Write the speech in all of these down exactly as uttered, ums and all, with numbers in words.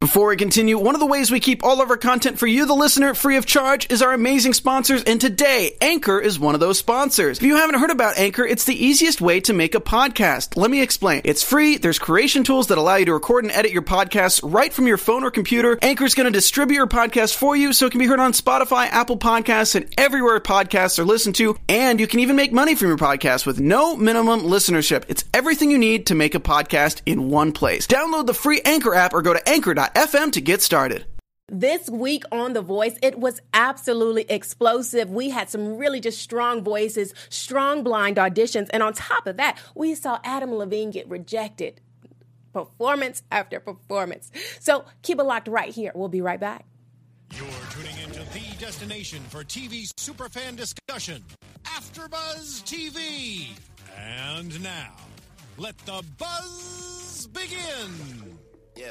Before we continue, one of the ways we keep all of our content for you, the listener, free of charge is our amazing sponsors, and today, Anchor is one of those sponsors. If you haven't heard about Anchor, it's the easiest way to make a podcast. Let me explain. It's free, there's creation tools that allow you to record and edit your podcasts right from your phone or computer. Anchor is going to distribute your podcast for you so it can be heard on Spotify, Apple Podcasts, and everywhere podcasts are listened to, and you can even make money from your podcast with no minimum listenership. It's everything you need to make a podcast in one place. Download the free Anchor app or go to anchor dot f m to get started. This week on The Voice, it was absolutely explosive. We had some really just strong voices, strong blind auditions, and on top of that, we saw Adam Levine get rejected performance after performance. So keep it locked right here. We'll be right back. You're tuning into the destination for T V superfan discussion, AfterBuzz T V. And now, let the buzz begin. Yeah.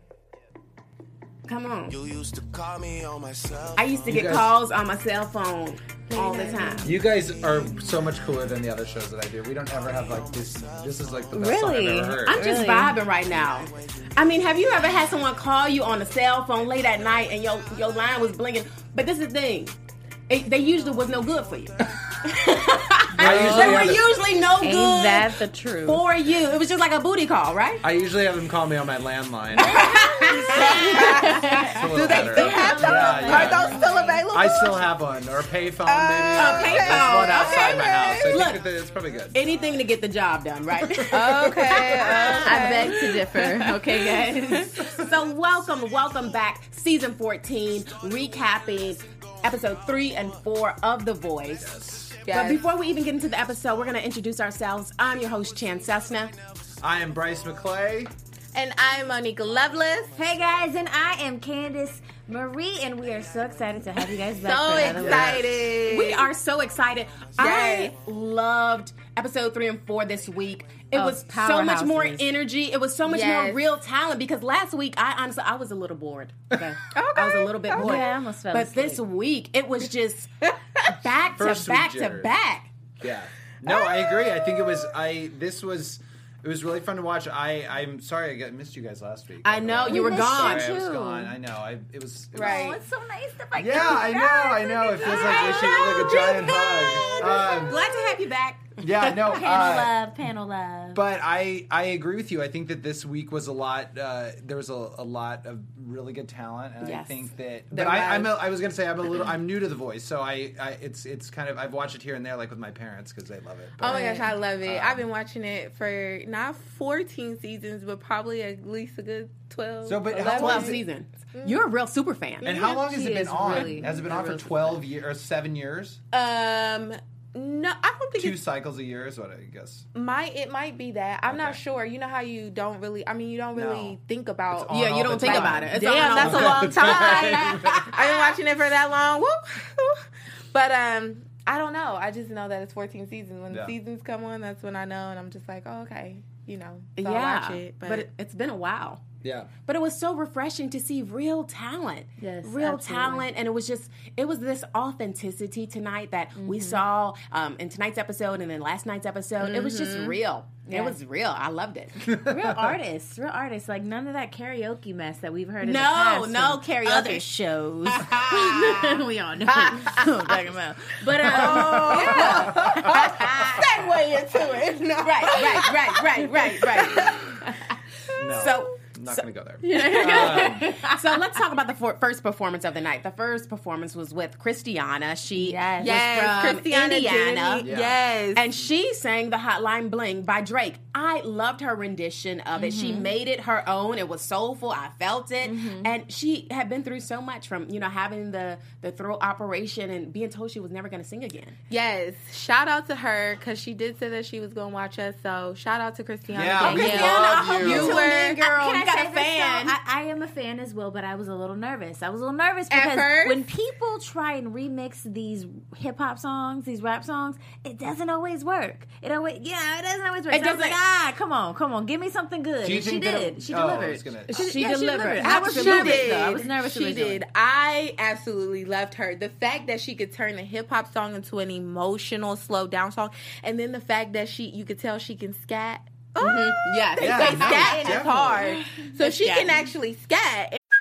Come on. You used to call me on my cell I used to get guys- calls on my cell phone all the time. You guys are so much cooler than the other shows that I do. We don't ever have like this. This is like the best Really? song I've ever heard. I'm just Really? vibing right now. I mean, have you ever had someone call you on a cell phone late at night and your your line was blinking? But this is the thing. It, they usually was no good for you. I usually They were have it- usually no Ain't good that the truth? for you. It was just like a booty call, right? I usually have them call me on my landline. Do they still have those? Yeah, yeah. Are those still available? I still have one, or a payphone maybe. A payphone. There's one outside Okay, my house. I Look. think that it's probably good. Anything to get the job done, right? Okay. I beg to differ. Okay, guys. So welcome, welcome back. Season fourteen, recapping episode three and four of The Voice. But Yes. before we even get into the episode, we're going to introduce ourselves. I'm your host, Chan Cessna. I am Bryce McClay. And I'm Monica Lovelace. Hey guys, and I am Candace Marie, and we are so excited to have you guys back. So for another week. excited. We are so excited. Yes. I loved episode three and four this week. It Oh, was so much more powerhouses. energy. It was so much Yes. more real talent because last week, I honestly, I was a little bored. Okay. I was a little bit Okay. bored. Yeah, I almost fell But asleep. this week, it was just back to First week back to jitters. back. Yeah. No, I agree. I think it was. I. This was. It was really fun to watch. I. I'm sorry I got, missed you guys last week. I know, you were missed gone. Sorry, I was too. gone. I know. I. It was. It was Right. Oh, it's so nice to find Yeah, I know. I know. It feels like we should get like a giant hug. Um, Glad to have you back. yeah. No. Panel uh, love, panel love. But I, I agree with you. I think that this week was a lot. Uh, there was a, a lot of really good talent, and I Yes. think that. There But I, I'm. was. A, I was going to say I'm a little. I'm new to The Voice, so I, I. It's. It's kind of. I've watched it here and there, like with my parents, because they love it. Oh my gosh, I love it. Um, I've been watching it for not fourteen seasons, but probably at least a good twelve. So, but how eleven. long twelve is it- seasons. You're a real super fan. And how long has She it been is on? really has it been a on for real twelve years or seven years? Um, no, I don't think Two it's cycles a year is what I guess. might. It might be that. I'm not Okay. sure. You know how you don't really. I mean, you don't really No. think about. It's on Yeah, you all don't the think time. about it. It's Damn, on that's all a the long time. I've been watching it for that long. Woo. But um, I don't know. I just know that it's fourteen seasons. When Yeah. the seasons come on, that's when I know, and I'm just like, oh, okay, you know. So Yeah, I'll watch it. but, But, it, it's been a while. Yeah. But it was so refreshing to see real talent. Yes, real absolutely. talent. And it was just, it was this authenticity tonight that we saw um, in tonight's episode and then last night's episode. It was just real. Yeah. It was real. I loved it. real artists, real artists. Like none of that karaoke mess that we've heard in the No, past. no from karaoke. Other shows. we all know what I'm talking about. But um, segue into it. No. right, right, right, right, right, right. No. So, I'm not so- going to go there. Um, so let's talk about the for- first performance of the night. The first performance was with Christiana. She Yes. was Yes, from Christiana Indiana. Did it. Yeah. Yes. And she sang the Hotline Bling by Drake. I loved her rendition of it. She made it her own. It was soulful. I felt it. And she had been through so much from, you know, having the, the throat operation and being told she was never going to sing again. Yes, shout out to her because she did say that she was going to watch us. So shout out to Christiana. Yeah, Danielle. we Christiana, love I hope you. you You tuned were- in, girl. Can I you got say a this, fan. though? I, I am a fan as well, but I was a little nervous. I was a little nervous At because first? when people try and remix these hip hop songs, these rap songs, it doesn't always work. It always, yeah, it doesn't always work. It So I was doesn't- like, ah, come on, come on, give me something good. Do you And she think that did. it- she oh, I delivered. was gonna- She, She yeah, delivered. I was Absolutely. nervous, She though. I did. was nervous She originally. did. I absolutely loved her. The fact that she could turn a hip hop song into an emotional, slow down song, and then the fact that she, you could tell she can scat. Oh, Yes. they Yeah, say no, scatting is definitely. hard, so she can Scatting. actually scat.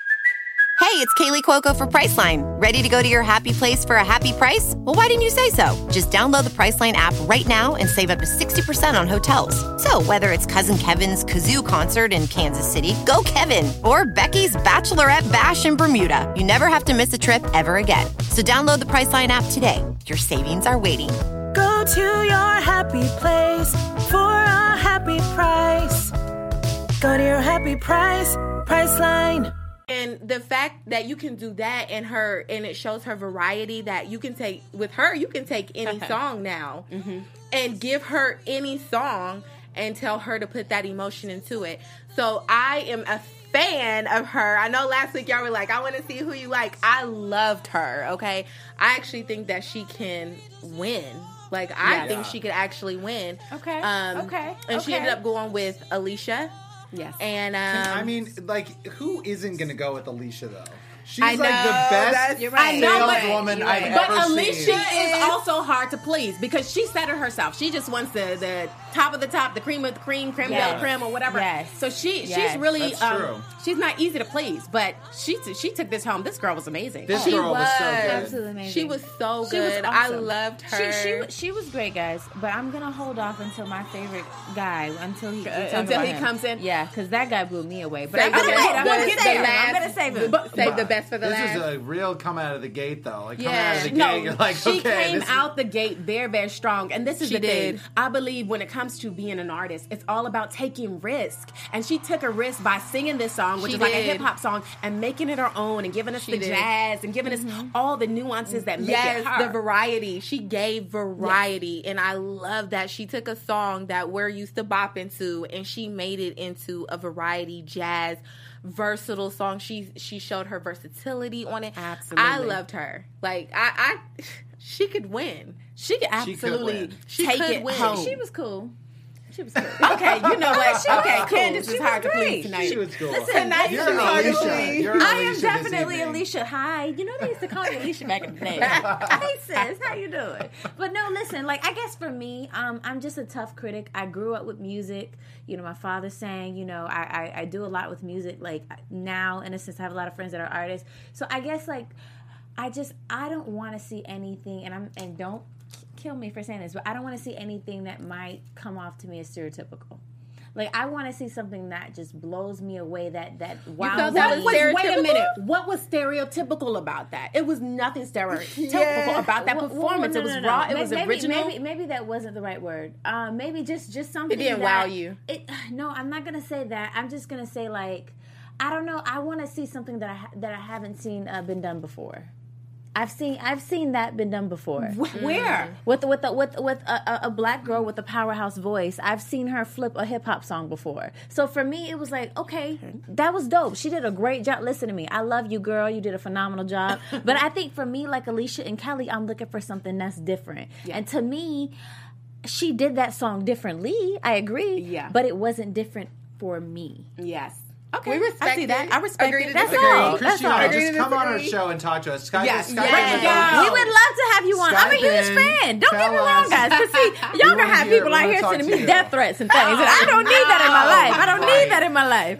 Hey, it's Kaylee Cuoco for Priceline. Ready to go to your happy place for a happy price? Well, why didn't you say so? Just download the Priceline app right now and save up to sixty percent on hotels. So whether it's Cousin Kevin's Kazoo Concert in Kansas City, go Kevin, or Becky's Bachelorette Bash in Bermuda, you never have to miss a trip ever again. So download the Priceline app today. Your savings are waiting. Go to your happy place for a happy price. Go to your happy price, Priceline. And the fact that you can do that and her, and it shows her variety that you can take with her, you can take any song now mm-hmm. and give her any song and tell her to put that emotion into it. So I am a fan of her. I know last week y'all were like, I want to see who you like. I loved her, okay? I actually think that she can win. Like, I yeah, think yeah. she could actually win. Okay, um, okay. And okay. she ended up going with Alicia. Yes. And, um... I mean, like, who isn't going to go with Alicia, though? She's I like know, the best you're right. saleswoman But, I've but ever Alicia seen. is also hard to please because she said it herself. She just wants the, the top of the top, the cream of the cream, creme Yes. de la creme, or whatever. Yes. So she Yes. she's really That's um, true. she's not easy to please, but she she took this home. This girl was amazing. This She girl was, so was. good. Absolutely amazing. She was so She was good. I awesome. loved her. She, she she was great, guys. But I'm gonna hold off until my favorite guy until he we talk until about he him. comes in. Yeah, because that guy blew me away. But Save I'm the gonna best- wait. I'm the- gonna the get save him. last- I'm gonna save him. But save the best for the This last. is a real come out of the gate, though. Like, coming Yeah. out of the gate, No, you're like, she okay. came this out the gate very, very strong. And this is She the thing. did. I believe when it comes to being an artist, it's all about taking risk. And she took a risk by singing this song, which She is like a did. hip hop song, and making it her own and giving us She the did. jazz and giving us all the nuances that make Yes, it her. the variety. She gave variety, and I love that she took a song that we're used to bopping to, and she made it into a variety jazz, versatile song. She she showed her versatility on it. Absolutely. I loved her. Like I, I she could win. She could She could absolutely win. She take could it win. home. She was cool. She was cool. Okay, you know what? She was Okay, cool. Candace She is was hard to great. please tonight. She was cool. Listen, You're she's hard to Alicia. please. You're I Alicia am this definitely evening. Alicia. Hi. You know they used to call me Alicia back in the day. Hey sis, how you doing? But no, listen, like I guess for me, um, I'm just a tough critic. I grew up with music. You know, my father sang, you know, I, I, I do a lot with music. Like now, in a sense, I have a lot of friends that are artists. So I guess like I just I don't want to see anything, and I'm and don't kill me for saying this, but I don't want to see anything that might come off to me as stereotypical. Like I want to see something that just blows me away. That that wow. felt What that was, was wait a stereotypical? minute. What was stereotypical about that? It was nothing stereotypical Yeah. about that Well, performance. well, it was no, no, no. raw. It Maybe- was maybe, original. Maybe, maybe that wasn't the right word. Uh, maybe just just something. It didn't that, wow you. It no, I'm not gonna say that. I'm just gonna say like I don't know. I want to see something that I ha- that I haven't seen uh, been done before. I've seen I've seen that been done before. Where? With with a, with with a, a, a black girl with a powerhouse voice, I've seen her flip a hip hop song before. So for me, it was like, okay, that was dope. She did a great job. Listen to me, I love you, girl. You did a phenomenal job. But I think for me, like Alicia and Kelly, I'm looking for something that's different. Yeah. And to me, she did that song differently. I agree. Yeah. But it wasn't different for me. Yes. Okay. We respect I see that. it. I respect Agree it. to That's disagree. all. That's Christiana, all. Agree just to come on our disagree. show and talk to us. Skype Yes, Skype yes, is yes. open. We would love to have you on. I'm a Skype huge in, fan. Don't get me tell wrong, us. guys. Because see, We y'all wanna gonna have hear- people we out wanna here talk sending to me you. death threats and things, and I don't need that in my life. I don't need that in my life.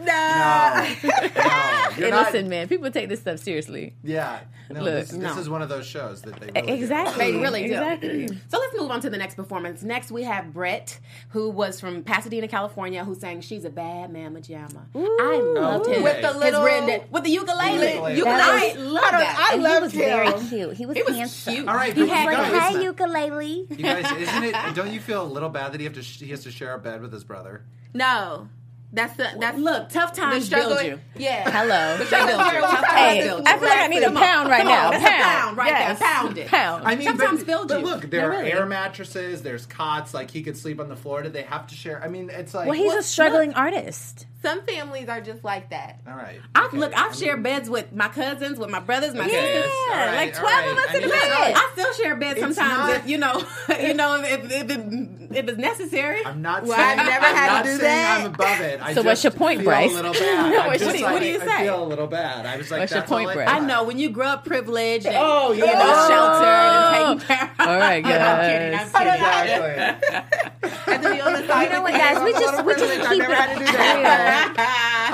No, no, you're Hey, not. listen, man. People take this stuff seriously. Yeah, no, Look, this, this no. is one of those shows that they really do. Exactly. They really do. Exactly. So let's move on to the next performance. Next, we have Brett, who was from Pasadena, California, who sang "She's a Bad Mama Jamma." I loved his, With the his little- wrend- with the ukulele. Ukulele. Ukulele. That I was- love that. I and loved he was very him. cute. He was, He was handsome. cute. All right, He but was you like, guys, "Hey, ukulele." you guys, isn't it? Don't you feel a little bad that he have to he has to share a bed with his brother? No, that's the that's Look, tough the times struggle. build you. Yeah. Hello. They build you. Tough times Hey, build you. I feel like I need a Come on. pound right Come now. on. That's a pound right Yes. there. Pound it. Pound. I mean, Sometimes but, build but you. look, there No, are really. air mattresses, there's cots, like he could sleep on the floor. Did they have to share? I mean, it's like, Well, he's Well, a struggling artist. Some families are just like that. all right. I've, okay. look, I've I shared mean, beds with my cousins, with my brothers, my okay, sisters. it's- all Yeah, right, like all twelve of right. us I in the mean, it's bed. not- I still share beds It's sometimes, not- if, you know, you know, if, if, it, if it's necessary. I'm not Well, saying I've never I'm had to not do saying that. I'm above it. I So what's just your point, feel Bryce? a little bad. I What just, do you- like, what do you I say? feel a little bad. I was like, What's your that's all point, I Bryce? thought. I know when you grow up privileged and Oh, you know, yeah. sheltered and taken care of. All right, I'm kidding. guys. I'm kidding. Exactly. And to be on the side You know with what, guys? We I'm a just little we just privileged. keep I never it had to do that. real.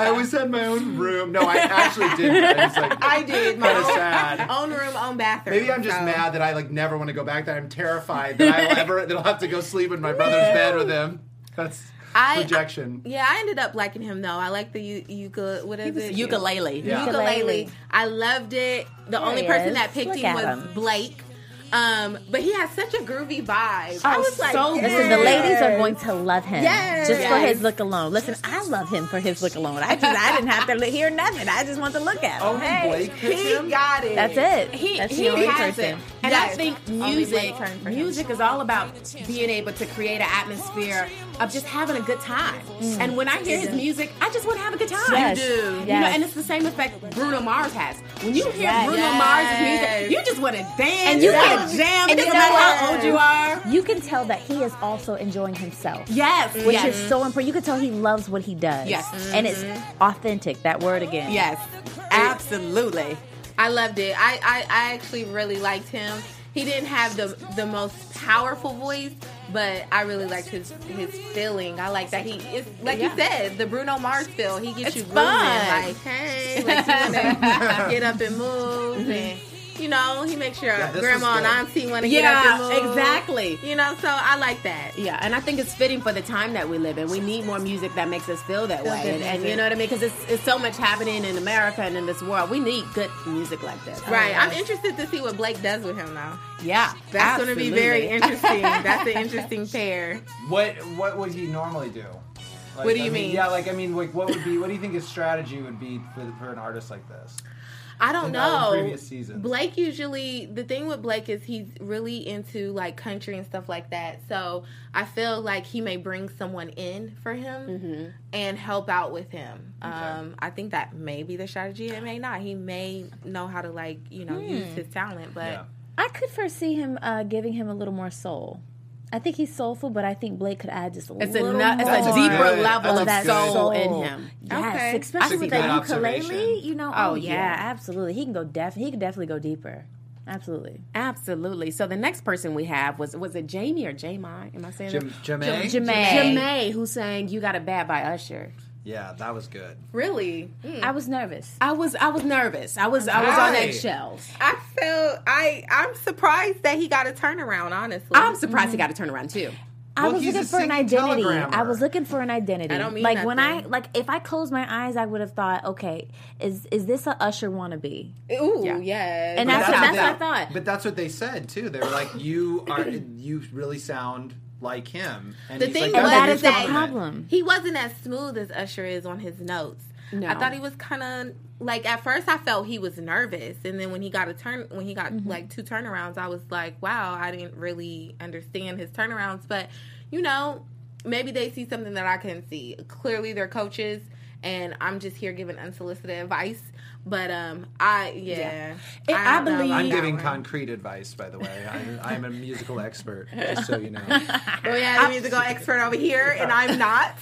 I always had my own room. No, I actually didn't. I was like, I did. My kind of own, sad. own room, own bathroom. Maybe I'm just so. mad that I like never want to go back there. I'm terrified that I'll ever that I'll have to go sleep in my brother's bed with him. That's I, rejection. I, yeah, I ended up liking him though. I like the u- ukulele. What is it? Ukulele. Yeah. Ukulele. I loved it. The There only he person is. that picked Look him at was him. Blake. Um, but he has such a groovy vibe. Oh, I was like, so yes. Listen, the ladies are going to love him Yes. just for Yes. his look alone. Listen, I love him for his look alone. I just, I didn't have to li- hear nothing. I just want to look at him. Oh, Hey, Blake picked He him? got it. that's it. He, that's he the only has person. it. And Yes. I think Only music Blake turned for him. music is all about being able to create an atmosphere of just having a good time. And when I hear his music, I just want to have a good time. Yes. You do. You know, Yes. and it's the same effect Bruno Mars has. When you hear Yes. Bruno Yes. Mars' music, you just want to dance, And you you can- want to jam, and no you matter know how what? old you are. You can tell that he is also enjoying himself. Yes, Which yes. is so important. You can tell he loves what he does. Yes. And it's authentic, that word again. Yes, absolutely. I loved it. I, I, I actually really liked him. He didn't have the the most powerful voice, but I really liked his his feeling. I like that he is like Yeah. you said, the Bruno Mars feel. He gets It's you moving, fun. like hey, like you want to get up and move, and you know he makes sure Yeah, this grandma was and good. auntie want to get up and Yeah, move. exactly. You know, so I like that. Yeah, and I think it's fitting for the time that we live in. We need more music that makes us feel that way, and, and you know what I mean? Because it's, it's so much happening in America and in this world. We need good music like this. Right. I'm interested to see what Blake does with him now. Yeah, That's going to be very absolutely. interesting. That's an interesting pair. What what would he normally do? Like, What do you I mean? Yeah, like I mean, like what would be? What do you think his strategy would be for, for an artist like this? I don't In all know. previous seasons. Blake usually, the thing with Blake is he's really into like country and stuff like that. So I feel like he may bring someone in for him Mm-hmm. and help out with him. Um, I think that may be the strategy. It may not. He may know how to like you know use his talent, but Yeah. I could foresee him uh, giving him a little more soul. I think he's soulful, but I think Blake could add just a It's little a, more. nu- it's a That's deeper good. level That's of that good. soul in him. Yes, Okay. especially That's a with good that ukulele. observation. You know, Oh, oh, yeah, yeah. absolutely. He can go def. He can definitely go deeper. Absolutely. Absolutely. So the next person we have was was it Jamie or Jamie? Am I saying Jam- that? Jamae? Jamae. Jamae, who sang "You Got It Bad" by Usher. Yeah, that was good. really, I was nervous. I was I was nervous. I was I was on Why? eggshells. I feel I I'm surprised that he got a turnaround. Honestly, I'm surprised he got a turnaround too. I Well, was he's looking a for an singing identity. telegrammer. I was looking for an identity. I don't mean like when I nothing. like if I closed my eyes, I would have thought, okay, is is this a Usher wannabe? Ooh, Yeah. yeah. And But that's what, that's they- what I thought. But that's what they said too. They were like, "You are, you really sound like him." And The he's thing like, was "That's a that good is the compliment." problem. He wasn't as smooth as Usher is on his notes. No. I thought he was kind of like at first I felt he was nervous, and then when he got a turn, when he got like two turnarounds, I was like, wow, I didn't really understand his turnarounds. But you know, maybe they see something that I couldn't see. Clearly, they're coaches, and I'm just here giving unsolicited advice. But um, I yeah, It- I don't know believe- about I'm that giving one. concrete advice, by the way. I'm, I'm a musical expert, just so you know. Oh yeah, the musical expert over here, and I'm not.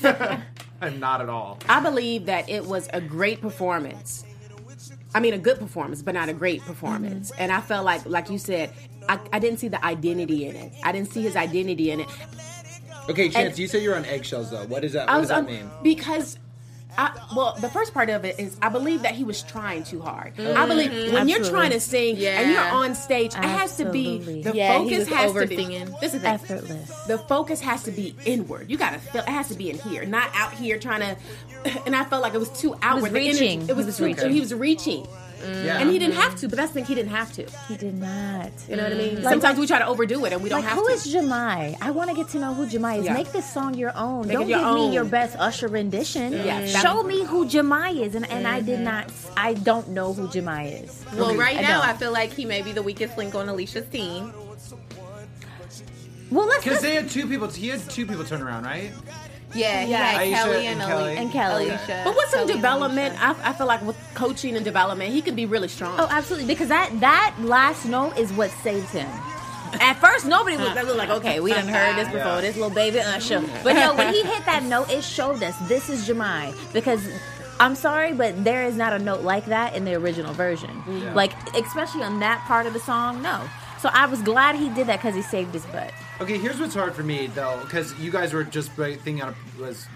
I'm not at all. I believe that it was a great performance. I mean, a good performance, but not a great performance. And I felt like, like you said, I, I didn't see the identity in it. I didn't see his identity in it. Okay, Chance, And- you say you're on eggshells, though. What, is that, I what was does that um, mean? because. I, well, the first part of it is I believe that he was trying too hard. I believe when you're Absolutely. trying to sing and you're Yeah. on stage, it has to be Absolutely. the Yeah, he focus was has to be. over-singing. This is the thing. Effortless. The focus has to be inward. You gotta feel it has to be in here, not out here trying to. And I felt like it was too outward. The energy- reaching. It was, He was too. reaching. He was reaching, Yeah. and he didn't have to. But that's the thing. He didn't have to. He did not. You know what I mean? Like- Sometimes we try to overdo it, and we don't Like, have who to. is Jemai? I want to get to know who Jemai is. Yeah. Make this song your own. Make it Don't your give own. me your best Usher rendition. Yeah. Show me who Jemai is. And, and I did not, I don't know who Jemai is. Well, right I now don't. I feel like he may be the weakest link on Alicia's team. Well, let's, Because let's they had two people. He had two people turn around, right? Yeah, he Yeah. had Aisha Kelly and and, Kelly. Ali- And Kelly. Alicia. But with some Kelly and development, Alicia. I, I feel like with coaching and development, he could be really strong. Oh, absolutely. Because that that last note is what saved him. At first, nobody was, they was like, okay, we done heard this before, Yeah. this little baby Usher. But no, when he hit that note, it showed us this is Jemai. Because I'm sorry, but there is not a note like that in the original version. Yeah. Like, especially on that part of the song, no. So I was glad he did that because he saved his butt. Okay, here's what's hard for me, though, because you guys were just thinking on was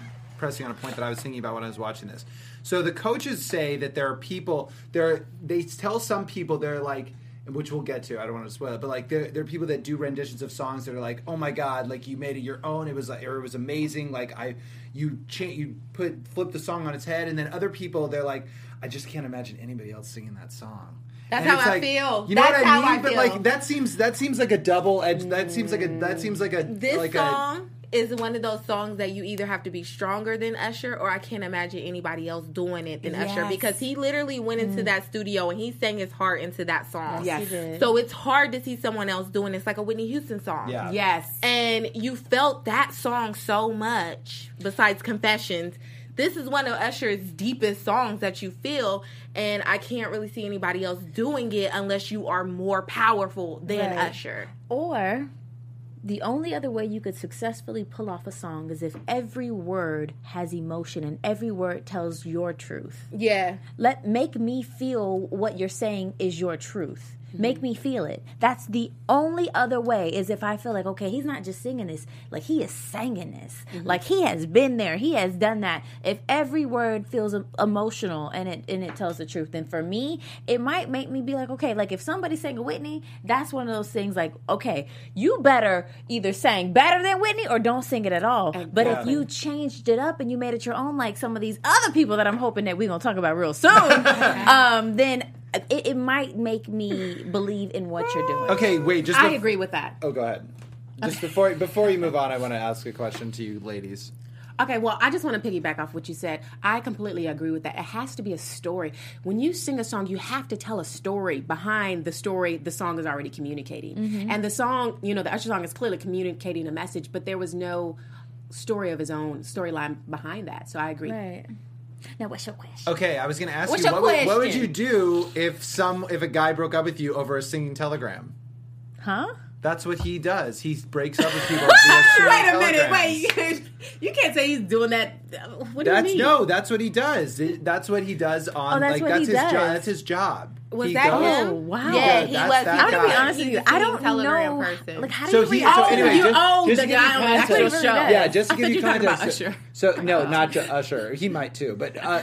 pressing on a point that I was thinking about when I was watching this. So the coaches say that there are people, there they tell some people they're like, which we'll get to, I don't want to spoil it, but like there, there are people that do renditions of songs that are like, oh my god, like you made it your own, it was like, or it was amazing, like I, you cha- you put flip the song on its head, and then other people they're like, I just can't imagine anybody else singing that song. That's and how it's I like, feel. You know That's what I how mean? I But feel. like that seems that seems like a double edge. That seems like a that seems like a This like song is one of those songs that you either have to be stronger than Usher, or I can't imagine anybody else doing it than Yes. Usher, because he literally went into Mm. that studio and he sang his heart into that song. Yes. He did. So it's hard to see someone else doing it. It's like a Whitney Houston song. Yeah. Yes. And you felt that song so much, besides Confessions. This is one of Usher's deepest songs that you feel, and I can't really see anybody else doing it unless you are more powerful than Right. Usher. Or the only other way you could successfully pull off a song is if every word has emotion and every word tells your truth. Yeah. Let make me feel what you're saying is your truth. Make me feel it. That's the only other way, is if I feel like, okay, he's not just singing this, like he is singing this. Like he has been there, he has done that. If every word feels em- emotional and it and it tells the truth, then for me, it might make me be like, okay, like if somebody sang a Whitney, that's one of those things like, okay, you better either sing better than Whitney or don't sing it at all. But if you changed it up and you made it your own, like some of these other people that I'm hoping that we're going to talk about real soon, um, then it, it might make me believe in what you're doing. okay. Wait, just I bef- agree with that. Oh, go ahead. Just before before you move on, I want to ask a question to you, ladies. Okay, well, I just want to piggyback off what you said. I completely agree with that. It has to be a story. When you sing a song, you have to tell a story behind the story the song is already communicating. Mm-hmm. And the song, you know, the Usher song is clearly communicating a message, but there was no story of his own, storyline behind that. So I agree. Right. Now, what's your question? Okay, I was going to ask What's you your what would, what would question? you do if some if a guy broke up with you over a singing telegram? Huh? That's what he does. He breaks up with people via singing Wait a minute, telegrams. wait. You can't say he's doing that. What do That's you mean? no. That's what he does. It- That's what he does on. Oh, that's like what that's he his does. job. That's his job. Was He that goes- him? Oh, wow. Yeah, Yeah, he that's was. that He I'm gonna be guy. honest with He's you. a I don't telegram know. person. Like, how do So you he. react? So Oh, anyway, you just, own just the to give guy you on the actual context. show. Yeah, just to I give thought you you were talking about context. Usher. So no, not J- Usher. He might too, but uh,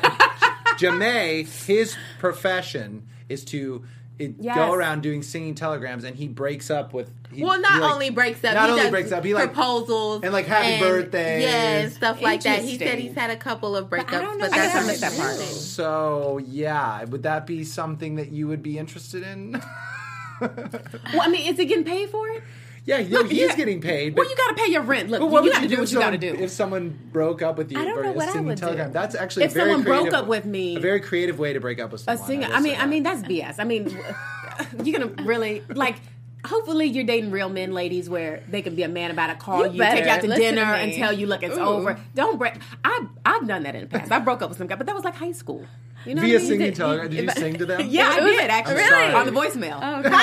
Jamae, his profession is to. It, Yes. go around doing singing telegrams, and he breaks up with. He, Well, not he, like- only breaks up, Not he only does breaks up, he like proposals and, like, happy birthdays. yeah, and stuff like that. He said Interesting. he's had a couple of breakups, I don't know but if that's I not missed that part. So yeah, would that be something that you would be interested in? Well, I mean, is he getting paid for it? yeah, you know, Look, he's yeah. getting paid. But Well, you got to pay your rent. Look, But what you would got to you do do what if you got to someone, do. if someone broke up with you I don't for know a what I singing would do. telegram? That's actually If a very someone broke creative- up with me- a very creative way to break up with A someone. singer. will I mean, say I that. mean that's B S. I mean, you're gonna really like. Hopefully, you're dating real men, ladies, where they can be a man about to call You you, take you out better to listen dinner, to and me. tell you, "Look, it's Ooh. over." Don't break. I I've done that in the past. I broke up with some guy, but that was like high school. You know Via what I mean? singing Did- telegram. Did you if I- sing to them? Yeah, I It was- did actually. I'm sorry. On the voicemail.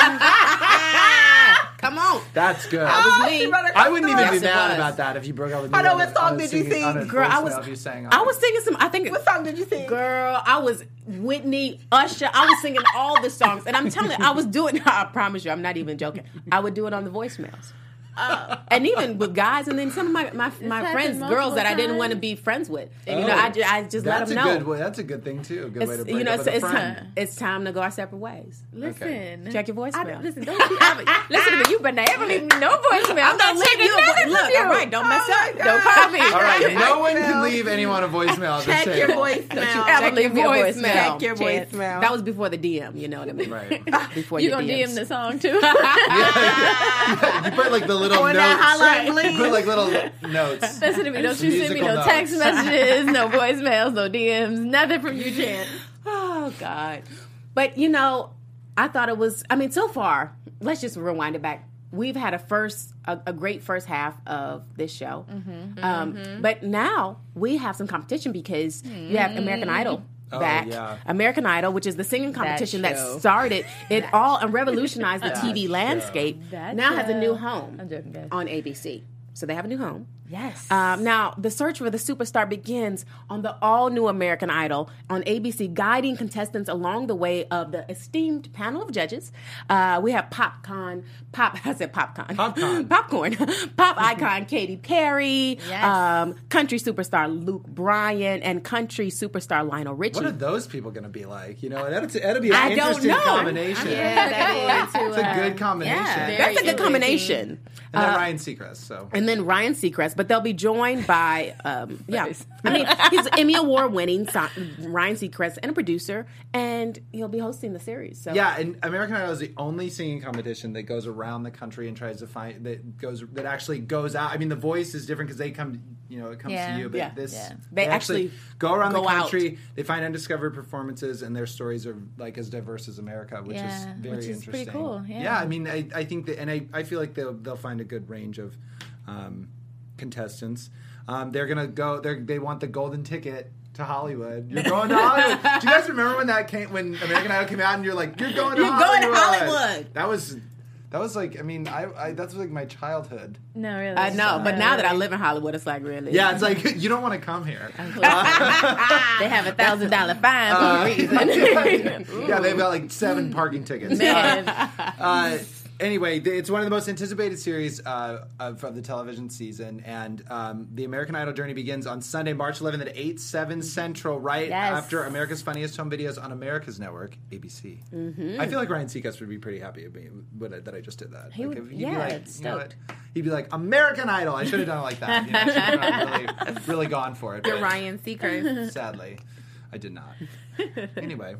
Come on. That's good. That was me. I wouldn't even Yes, be it mad was. about that if you broke up with me. I know, on what a- song on a did you singing- sing? on a Girl, I was voicemail if you sang on I it. was singing some. I think What song did you sing? Girl, I was Whitney, Usher. I was singing all the songs, and I'm telling you, I was doing. I promise you, I'm not even joking. I would do it on the voicemails, uh, and even with guys, and then some of my my, my happened friends, multiple girls that I didn't times? want to be friends with. And, you Oh. know, I, ju- I just let That's them a know. good way. That's a good thing too. A good way to It's, break you know, up it's, with a it's friend. time. It's time to go our separate ways. Listen. Check your I voicemail. don't, listen, don't you ever listen to me. You better never leave me no voicemail. I'm not leaving checking you a nothing vo- Look, from you. all right, don't mess Oh up. my Don't God. call me. All right, no one Voicemail. can leave anyone a voicemail. Check Just your saying. voicemail. ever Check leave your me a voicemail. voicemail. Check your Chance. voicemail. That was before the D M. You know what I mean? Right. Before You your gonna D D M Ms. the song too? You put like the little On notes. that hotline You bling. put like little notes. Listen to me. Don't you send me Musical no text notes. messages, no voicemails, no D Ms, nothing from you, Chance. Oh God! But you know, I thought it was. I mean, so far, let's just rewind it back. We've had a first, a, a great first half of this show, Mm-hmm. um, but now we have some competition because you have American Idol Oh, back. yeah. American Idol, which is the singing competition that, show. started it all and revolutionized the T V show. landscape. That now has a show. new home I'm joking, guys. on A B C. So they have a new home. Yes. Um, now, the search for the superstar begins on the all-new American Idol on A B C, guiding contestants along the way of the esteemed panel of judges. Uh, we have popcorn, pop. I said popcorn, Popcorn. popcorn, pop icon Katy Perry, Yes. um, country superstar Luke Bryan, and country superstar Lionel Richie. What are those people going to be like? You know, that'd, that'd be an I don't interesting know. combination. Yeah, that is. It's a good combination. yeah. That's a good Very combination. And then Ryan Seacrest. So. And then Ryan Seacrest, but they'll be joined by, um, yeah, I mean, he's Emmy Award winning so- Ryan Seacrest and a producer, and he'll be hosting the series. So Yeah, and American Idol is the only singing competition that goes around the country and tries to find that goes that actually goes out. I mean, The Voice is different because they come, you know, it comes Yeah. to you, but Yeah. this Yeah. They actually go around go the out. country. They find undiscovered performances, and their stories are like as diverse as America, which Yeah, is very which is interesting. pretty cool, yeah. I mean, I, I think that, and I, I feel like they'll they'll find a good range of um, contestants. Um, they're gonna go. They they want the golden ticket to Hollywood. You're going to Hollywood. Do you guys remember when that came? When American Idol came out, and you're like, "You're going to You're going Hollywood." to Hollywood. That was that was like. I mean, I, I that's like my childhood. No, really. I know, but now that I live in Hollywood, it's like really. Yeah, it's like you don't want to come here. they have a thousand dollar fine for a reason. Yeah, they've got like seven parking tickets. Man. Uh, anyway, th- it's one of the most anticipated series uh, of, of the television season, and um, the American Idol journey begins on Sunday, March eleventh at eight, seven Central, right Yes. after America's Funniest Home Videos on America's network, A B C. Mm-hmm. I feel like Ryan Seacrest would be pretty happy with me with it, that I just did that. He Like, would- if- he'd yeah, be like, it's you know stoked. what? He'd be like, American Idol. I should have done it like that. You know, I should have really, really gone for it. You're but Ryan Seacrest. Sadly, I did not. Anyway.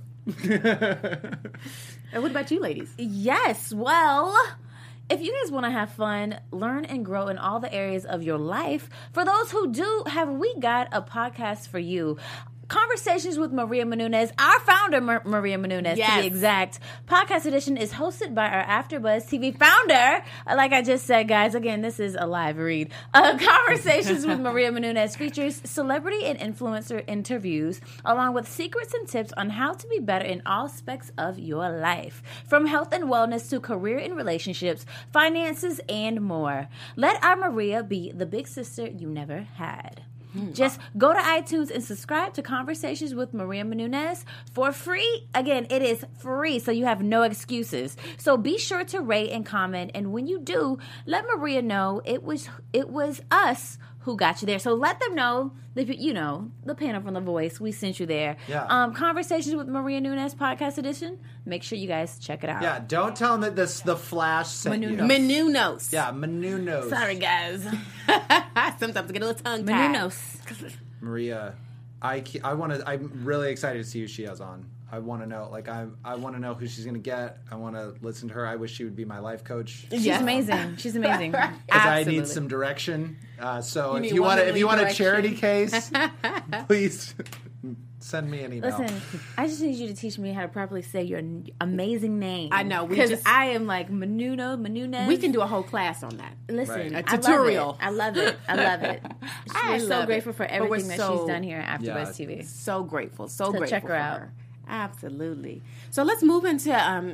And what about you, ladies? Yes, well, if you guys want to have fun, learn and grow in all the areas of your life, for those who do, have we got a podcast for you. Conversations with Maria Menounos, our founder, Mar- Maria Menounos, to Yes. be exact. Podcast edition is hosted by our AfterBuzz T V founder. Like I just said, guys, again, this is a live read. Uh, Conversations with Maria Menounos features celebrity and influencer interviews, along with secrets and tips on how to be better in all aspects of your life, from health and wellness to career and relationships, finances, and more. Let our Maria be the big sister you never had. Just go to iTunes and subscribe to Conversations with Maria Menounos for free. Again, it is free, so you have no excuses. So be sure to rate and comment, and when you do, let Maria know it was it was us who got you there. So let them know that, you know, the panel from The Voice, we sent you there. Yeah. Um, Conversations with Maria Menounos podcast edition. Make sure you guys check it out. Yeah, don't tell them that this the Flash sent you. Menounos. Yeah, Menounos. Sorry, guys. Sometimes I get a little tongue tied. Menounos. Maria, I ke- I want to. I'm really excited to see who she has on. I want to know. Like I I want to know who she's gonna get. I want to listen to her. I wish she would be my life coach. She's Yes. amazing. She's amazing. Because I Absolutely. need some direction. Uh, so if need you want to, if womanly you want a direction. charity case, please send me an email. Listen, I just need you to teach me how to properly say your n- amazing name. I know, we because just- I am like Menuno, Menounos. We can do a whole class on that. Listen, Right. A I love tutorial. it. I love it. I love it. I We're so love it. grateful for But we're everything that so- she's done here at AfterBuzz Yeah. T V. So grateful. So, So grateful. check her for out. her. Absolutely. So let's move into um,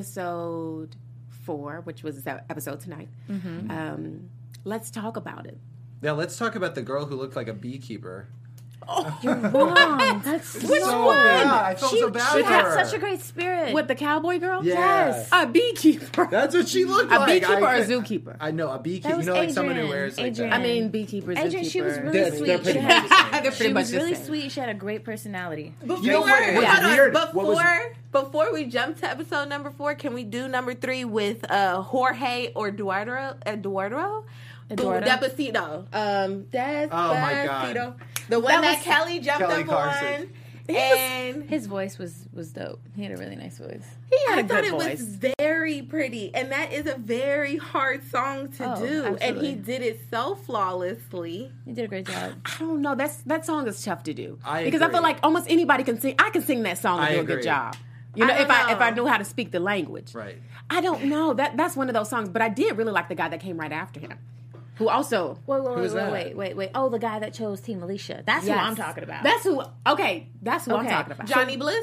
episode four, which was the episode tonight. Mm-hmm. Um, let's talk about it. Yeah, let's talk about the girl who looked like a beekeeper. You're wrong. That's so so bad. I felt she, so bad She for had her. such a great spirit. With the cowboy girl? Yeah. Yes. A beekeeper. That's what she looked A like. beekeeper I, or a zookeeper? I know a beekeeper. That You was know, like someone who Adrian. wears like Adrian. that. I mean, beekeeper, Adrian, she was zookeeper. really They're- sweet. they're She pretty had- much the same. They're pretty She much was the really same. sweet. She had a great personality. Before, You know what- hold what's on, weird- before, what was- before we jump to episode number four, can we do number three with uh, Jorge or Eduardo? Eduardo? Eduardo? Despacito. Um, Despacito. Oh, my God. The one That that, was- Kelly jumped Kelly up Clarkson. on. And His voice was was dope. He had a really nice voice. he, had I a thought good it voice. was very pretty. And that is a very hard song to Oh, do. And absolutely. he did it so flawlessly. He did a great job. I don't know. That's that song is tough to do I because I agree. feel like almost anybody can sing. I can sing that song and I do a agree. good job. You know, I don't if I know. if I knew how to speak the language. Right. I don't know. That that's one of those songs. But I did really like the guy that came right after him, who also. Wait, wait, Who's wait, that? wait, wait, wait, wait. Oh, the guy that chose Team Alicia. That's Yes. who I'm talking about. That's who. Okay, that's who I'm Okay. talking about. Johnny Bliss,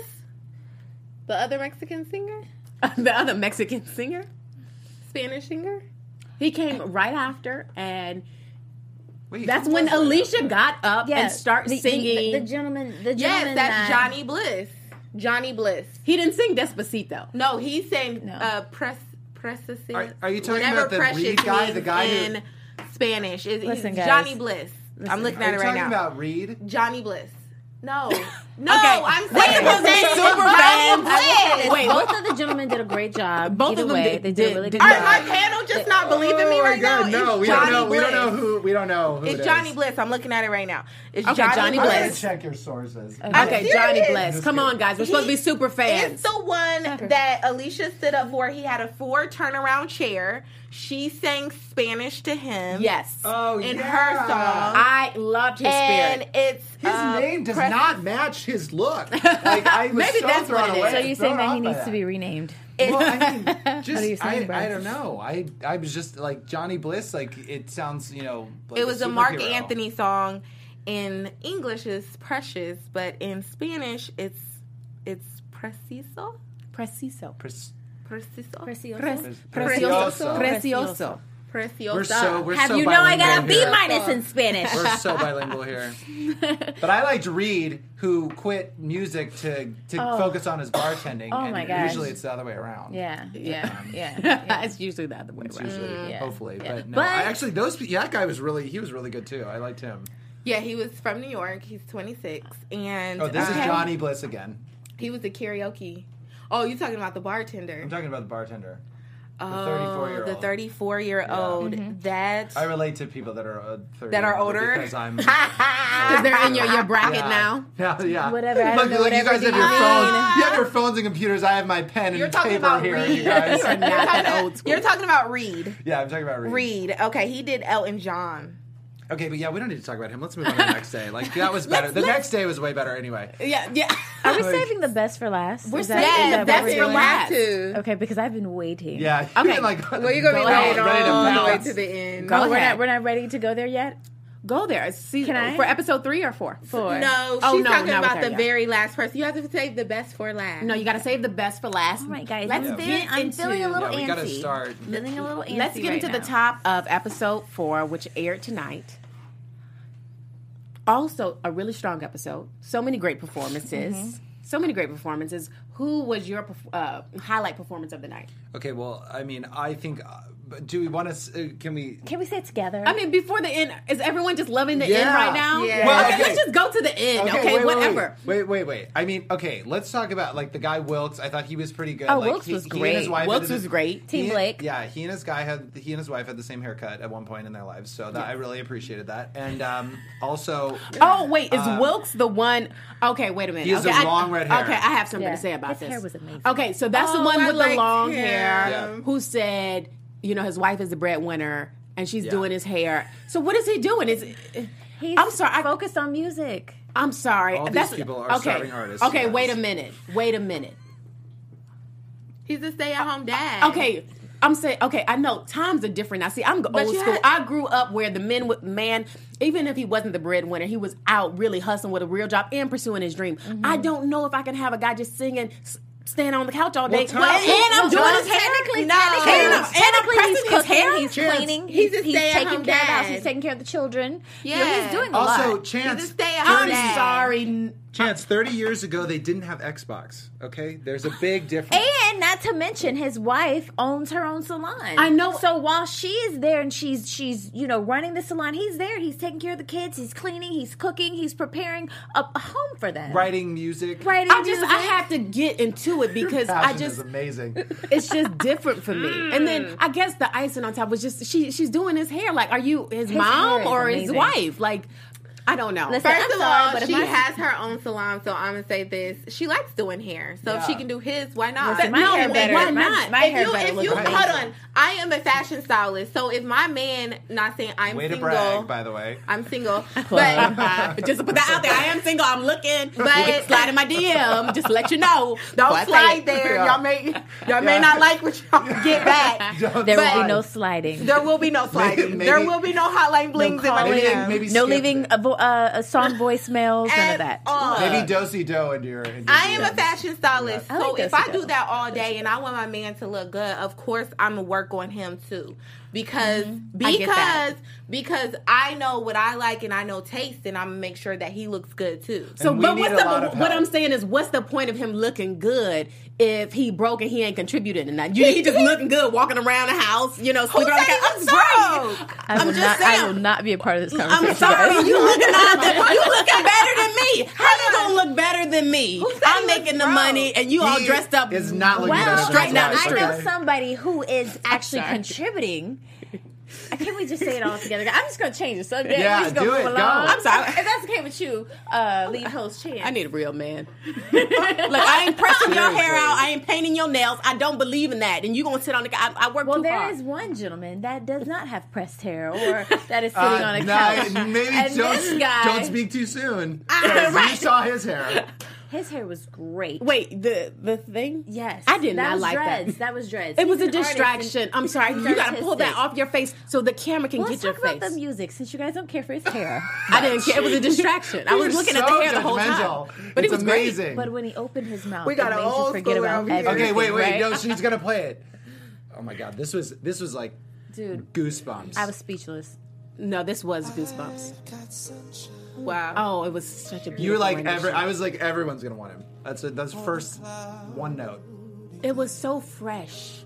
the other Mexican singer, the other Mexican singer. Spanish singer. He came right after, and Wait, That's who when was that? Alicia got up and started the, the- singing. The, the gentleman, the Yes, gentleman. that's that- Johnny Bliss. Johnny Bliss. he didn't sing Despacito. No, he sang No. uh, press, precious. Are- are you talking whatever about the precious Reed guy, means the guy who- in Spanish? Is Listen, he's guys. Johnny Bliss. I'm looking Are at you it right talking now. about Reed? Johnny Bliss. No, no, Okay. I'm Wait, saying was it super Johnny fans? Bliss. Wait, Both of the gentlemen did a great job. Both Either of them way, did- they did, did- a really did good Are job. my panel just not believing me Oh my right God, now? No, It's we Johnny don't know. We Bliss. don't know who. We don't know who. It's it Johnny is. Bliss. I'm looking at it right now. It's Okay, Johnny, Johnny I'm Bliss. gonna Bliss. check your sources. Okay, Johnny serious. Bliss. Come on, guys. We're supposed to be He- super fans. It's the one that Alicia stood up for. He had a four turnaround chair. She sang Spanish to him. Yes. Oh, in yeah. her song. I loved his and spirit. it's His uh, name does Press- not match his look. Like I was Maybe so that's thrown what it away. is. So you're thrown saying that off he by needs to be renamed? Well, I mean, just are you saying, I, Brad? I don't know. I I was just like Johnny Bliss. Like it sounds, you know. Like It was a Mark superhero. Anthony song. In English, it's Precious, but in Spanish, it's it's Preciso. Preciso. Pres- Preciso. Precioso. Precioso. Precioso. Precioso. Preciosa. We're so we're Have so you know I got a bilingual B here. minus in Spanish? We're so bilingual here. But I liked Reed, who quit music to to Oh. focus on his bartending. Oh and my gosh. Usually it's the other way around. Yeah, yeah, yeah. yeah. it's usually the other way It's around. usually, Yeah. hopefully, Yeah. but no. But- I actually, those yeah, that guy was really he was really good too. I liked him. Yeah, he was from New York. He's twenty-six, and Oh, this uh, is Johnny Bliss again. He was a karaoke. Oh, you're talking about the bartender. I'm talking about the bartender. The oh, thirty-four-year-old. the thirty-four-year-old. That I relate to people that are uh, thirty That are and older? because I'm. Because they're in your, your bracket yeah. now. Yeah, yeah. Whatever, I Look, don't know, look, you whatever guys have do your you phones. mean? You have your phones and computers. I have my pen You're and talking paper about here, Reed. you guys. You're not that old school. You're talking about Reed. Yeah, I'm talking about Reed. Reed. Okay, he did Elton John. Okay, but yeah, we don't need to talk about him. Let's move on to the next day. Like that was better. The next day was way better anyway. Yeah, yeah. Are we saving the best for last? We're Is saving is the what best we're for doing? last. To. Okay, because I've been waiting. Yeah. Okay. You're like, Well, you're gonna be go waiting ready to all the way pounce. to the end. Go Oh, we're ahead. not, we're not ready to go there yet? Go there. See, Can I? For episode three or four? Four. No, Oh, she's no, talking not with about her the yet. very last person. You have to save the best for last. No, you got to save the best for last. All right, guys. Let's I'm, get feeling, I'm into, feeling a little Yeah, we gotta antsy. start. Feeling a little antsy Let's get right into the now. top of episode four, which aired tonight. Also, a really strong episode. So many great performances. Mm-hmm. So many great performances. Who was your perf- uh, highlight performance of the night? Okay, well, I mean, I think. Uh, but do we want to? Uh, can we? Can we say it together? I mean, before the end, is everyone just loving the end Yeah. right now? Yeah. Well, okay, okay. let's just go to the end. Okay, wait, wait, whatever. Wait, wait, wait. I mean, okay, let's talk about like the guy Wilkes. I thought he was pretty good. Oh, like, Wilkes he, was he and great. his wife Wilkes had- was great. Team he- Blake. Yeah, he and his guy had he and his wife had the same haircut at one point in their lives, so that I really appreciated that. And um, also, Oh wait, is Uh, Wilkes the one? Okay, wait a minute. He has okay, the long red hair. Okay, I have something Yeah. to say about His this. hair was amazing. Okay, so that's the Oh, one I with the liked long him. hair Yeah. who said, you know, his wife is the breadwinner and she's Yeah. doing his hair. So what is he doing? Is He's I'm sorry, I- focused on music. I'm sorry. All these that's, people are okay. starving artists, Okay, you guys. wait a minute. Wait a minute. He's a stay-at-home dad. Okay, I'm saying, okay, I know times are different now. See, I'm But old you school. had- I grew up where the men would, man, even if he wasn't the breadwinner, he was out really hustling with a real job and pursuing his dream. Mm-hmm. I don't know if I can have a guy just singing, s- standing on the couch all day. Tom- Well, and I'm well, doing Tom- his hair. Technically, No. technically, And I'm- and I'm technically pressing he's his cooking, hair. he's Chance. cleaning, He's he's, a he's stay-at-home taking care of the house, dad. he's taking care of the children. You know, Yeah. he's doing a also lot. Chance. He's a stay-at-home I'm dad. sorry. Chance, thirty years ago they didn't have Xbox. Okay, there's a big difference. And not to mention, his wife owns her own salon. I know. So while she is there and she's she's you know running the salon, he's there. He's taking care of the kids. He's cleaning. He's cooking. He's preparing a, a home for them. Writing music. Writing I just, music. I have to get into it because I Passion just, is amazing. it's just different for me. And then I guess the icing on top was just she she's doing his hair. Like, are you his, His mom hair is or his amazing. wife? Like, I don't know. Listen, First I'm of sorry, all, but if she my- has her own salon, so I'm gonna say this: she likes doing hair. So if she Yeah. can do his, why not? Listen, my No, hair why better. not? My, my if hair you, better if look you amazing. hold on, I am a fashion stylist. So if my man, not saying I'm Way to single, brag, by the way. I'm single, but Just to put that out there, I am single. I'm looking. But- you can slide in my D M. Just to let you know. don't Before I say slide it. there. Yeah. Y'all may y'all may Yeah. not like what y'all get back. There will But- be no sliding. There will be no sliding. Maybe- there will be no hotline blings in my calling. Maybe, D M. maybe No skip leaving it. a, vo- uh, a song voicemails. None of that. At all. Maybe do-si do into your. In your I am D Ms. a fashion stylist, I so like if do-si I do do. that all day and I want my man to look good, of course I'm gonna work work on him too, because Mm-hmm. I get because that. because I know what I like and I know taste, and I'm gonna make sure that he looks good too. So, And we but need what's a the, lot of what help. I'm saying is, what's the point of him looking good if he broke and he ain't contributing to nothing? You, he just looking good, walking around the house, you know, sleeping on the couch. I'm sorry. I I'm will just not. saying. I will not be a part of this conversation. I'm sorry, guys. you looking out there. You looking better than me. How you gonna look better than me? I'm making the broke? money and you all He dressed up. is not looking Well, better than straight his down the wife. street. I know somebody who is actually sorry. contributing. Can't we just say it all together? I'm just going to change the subject. Yeah, We're just gonna do move it. along. Go. I'm sorry. If that's okay with you, uh, leave host chance. I need a real man. Look, I ain't pressing your hair out. I ain't painting your nails. I don't believe in that. And you gonna sit on the couch. I, I work Well, too there hard. is one gentleman that does not have pressed hair or that is sitting Uh, on a nah, couch. maybe and don't, this guy, don't speak too soon. Ah, 'Cause right. You saw his hair. his hair was great. Wait, the the thing? Yes. I did that not was like dreads. that. That was dreads. It was He's a an artist distraction. and I'm sorry. he's You got to pull that artistic. off your face so the camera can Well, get let's your talk about face. the music since you guys don't care for his hair. I didn't care. It was a distraction. I was You're looking at so the hair the whole judgmental. time. But it's it was great. amazing. But when he opened his mouth, We got it an made old you forget school about over here. everything. Okay, wait, wait. right? No, she's gonna play it. Oh my god, this was this was like Dude, goosebumps. I was speechless. No, this was Goosebumps. Wow. Oh, it was such a beautiful you were like rendition. every. I was like everyone's gonna want him. That's a, that's first one note. It was so fresh.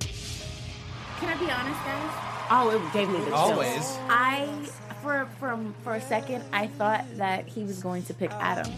Can I be honest, guys? Oh, it gave me the chills. Always. I for for for a second I thought that he was going to pick Adam.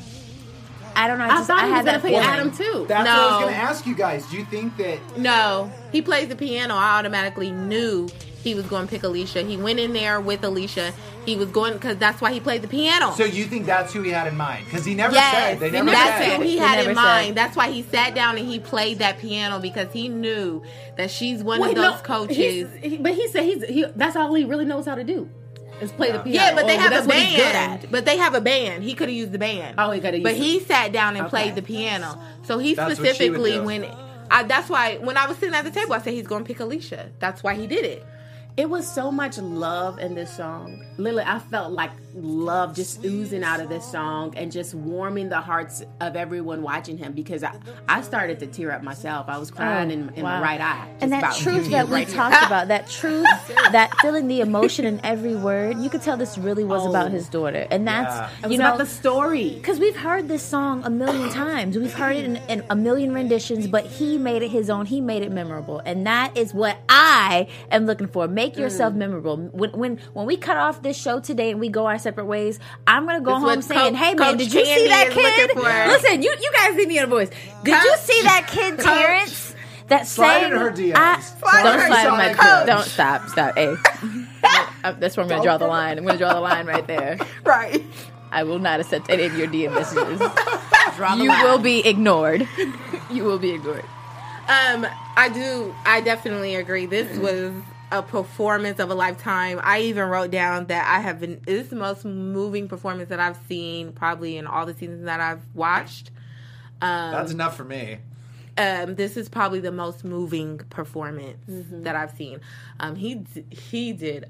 I don't know. I, I just, thought I he was had going that to pick feeling. Adam too. That's No. what I was gonna ask you guys. Do you think that? No, he plays the piano. I automatically knew he was going to pick Alicia. He went in there with Alicia. He was going because that's why he played the piano. So you think that's who he had in mind? Because he never Yes, said. They never that's said. who he They had never in said. mind. That's why he sat down and he played that piano because he knew that she's one Wait, of those no, coaches. he's- he- but he said he's he, that's all he really knows how to do is play the piano. Yeah, but they Oh, have that's a what he's good band. at. But they have a band. He could have used the band. Oh, he could have But used he it. sat down and Okay. played the piano. So he That's what she would specifically do. when I, that's why when I was sitting at the table, I said he's going to pick Alicia. That's why he did it. It was so much love in this song. Literally, I felt like love just oozing out of this song and just warming the hearts of everyone watching him because I, I started to tear up myself. I was crying in, in wow. my right eye. just And that about truth you that we right here. talked about, that truth, that feeling the emotion in every word, you could tell this really was Oh. about his daughter. And that's, Yeah. It was you know, about the story. because we've heard this song a million times. We've heard it in, in a million renditions, but he made it his own. He made it memorable. And that is what I am looking for. Make yourself memorable. When, when when we cut off this show today and we go our separate ways, I'm going to go That's home what saying, Co- hey, man, Coach did you see Candy that is kid? looking for. Listen, you, you guys see me on the voice. Did you see that kid, Terrence? That Slide sang, into her D Ms. I- Slide don't into her slide in my D Ms. Don't stop, stop. Hey, Uh, that's where I'm going to draw the line. I'm going to draw the line right there. Right. I will not accept any of your D M messages. Draw the You line. will be ignored. You will be ignored. Um, I do. I definitely agree. This was a performance of a lifetime. I even wrote down that I have been. This is the most moving performance that I've seen probably in all the seasons that I've watched. Um, That's enough for me. um, this is probably the most moving performance that I've seen. Um, he d- he did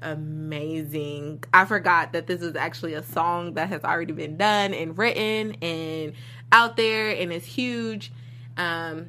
amazing. I forgot that this was actually a song that has already been done and written and out there and is huge. Um,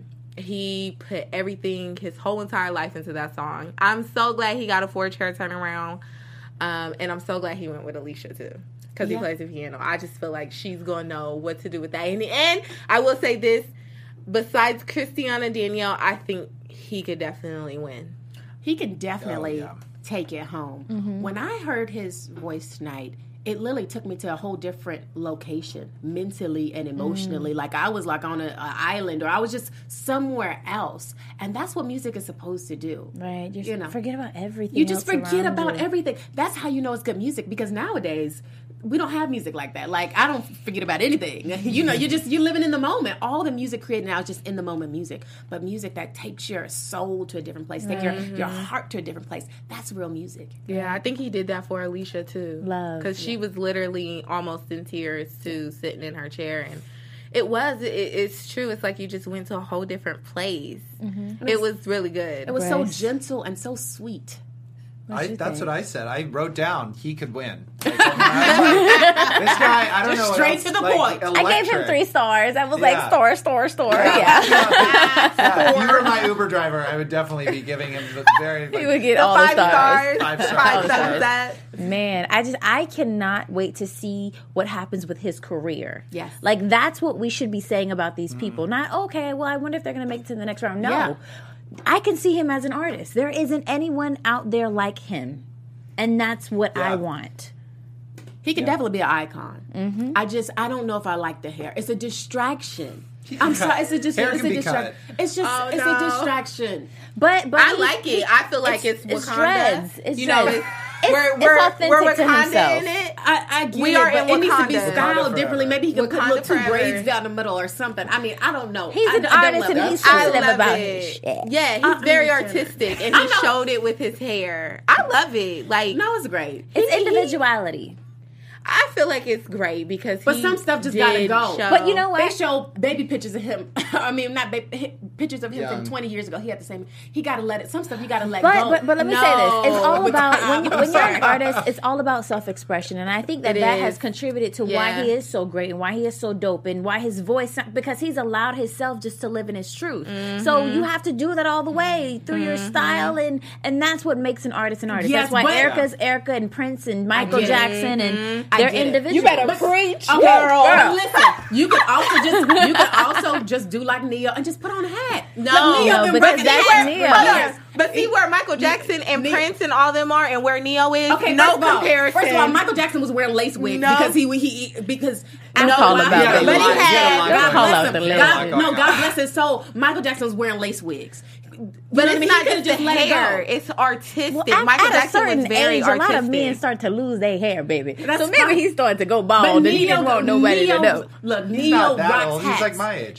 he put everything, his whole entire life into that song. I'm so glad he got a four chair turnaround, um, and I'm so glad he went with Alicia too. Because he plays the piano. I just feel like she's going to know what to do with that. In the end, I will say this. Besides Christiana Danielle, I think he could definitely win. He can definitely Oh, yeah. take it home. When I heard his voice tonight, it literally took me to a whole different location, mentally and emotionally. Like I was like on an island, or I was just somewhere else. And that's what music is supposed to do. Right. You're, You know. forget about everything. You just else forget around about you. everything. That's how you know it's good music, because nowadays we don't have music like that. Like I don't forget about anything. You know, you just you're living in the moment. All the music created now is just in the moment music. But music that takes your soul to a different place, take your your heart to a different place. That's real music. Yeah, I think he did that for Alicia too. Love, Because she was literally almost in tears too, sitting in her chair. And it was, it, it's true. It's like you just went to a whole different place. It was really good. It was so Grace. gentle and so sweet. I, you that's think? what I said. I wrote down he could win. Like, I was like, this guy, I don't know. what Straight else, to the like, point. I gave him electric. three stars. I was Yeah. like, store, store, store. Yeah. Yeah, you were my Uber driver, I would definitely be giving him the very. Like, He would get The all five the stars. stars. Five stars. Five Five stars. That. Man, I just I cannot wait to see what happens with his career. Yes. Like that's what we should be saying about these Mm. people. Not okay, well I wonder if they're going to make it to the next round. No. Yeah. I can see him as an artist. There isn't anyone out there like him. And that's what Yeah. I want. He can Yeah. definitely be an icon. Mm-hmm. I just, I don't know if I like the hair. It's a distraction. I'm sorry. It's a, dis- Hair it's can a be distraction. cut. It's just, Oh, it's no. a distraction. But but I he's- like it. I feel like it's, it's Wakanda. dreads. It's you know, dreads. it's, It's- we're it's we're authentic we're to Wakanda himself. in it. I, I get We it, are but in it needs to be Wakanda. styled Wakanda differently. forever. Maybe he could put Wakanda little two forever. braids down the middle or something. I mean, I don't know. He's I, an I don't artist love and it. he's I sensitive love about it. his shit. Yeah, he's I very understand. artistic, and I he know. showed it with his hair. I love it. Like, No, it's great. It's He- he- individuality. I feel like it's great because, But he some stuff just did gotta go. show- But you know what? They show baby pictures of him. I mean, not baby, pictures of him Young. from twenty years ago. He had the same. He got to let it. Some stuff you got to let But, go. but but let me No. say this: it's all about when, you, I'm when you're an sorry. artist. It's all about self-expression, and I think that It that is. has contributed to Yeah. why he is so great and why he is so dope and why his voice, because he's allowed himself just to live in his truth. So you have to do that all the way through your style, and and that's what makes an artist an artist. Yes, that's why but- Erica's Erica and Prince and Michael get it. Jackson and I they're get it. individuals. You better preach, Okay, but listen, you can also just you can also just do like Neo and just put on a hat. No, Like Neo No, been but breaking that's the hat Neo. for But, years. but see where Michael Jackson and Ne- Prince and all them are, and where Neo is. Okay, no first of all, comparison. First of all, Michael Jackson was wearing lace wigs No. because he he because Don't no, call God- about yeah, the but he lace. had Don't God call bless out the him. lace. God- Oh my no, God. God bless his soul. Michael Jackson was wearing lace wigs. but You know it's what I not mean? He just could've the let it go. hair; it's artistic. Well, at, Michael at a Jackson certain was very age, artistic. a lot of men start to lose their hair, baby. That's so maybe fine. he started to go But bald, and he Neo, didn't want nobody Neo, to know. Look, He's Neo not that rocks old. hats. He's like my age.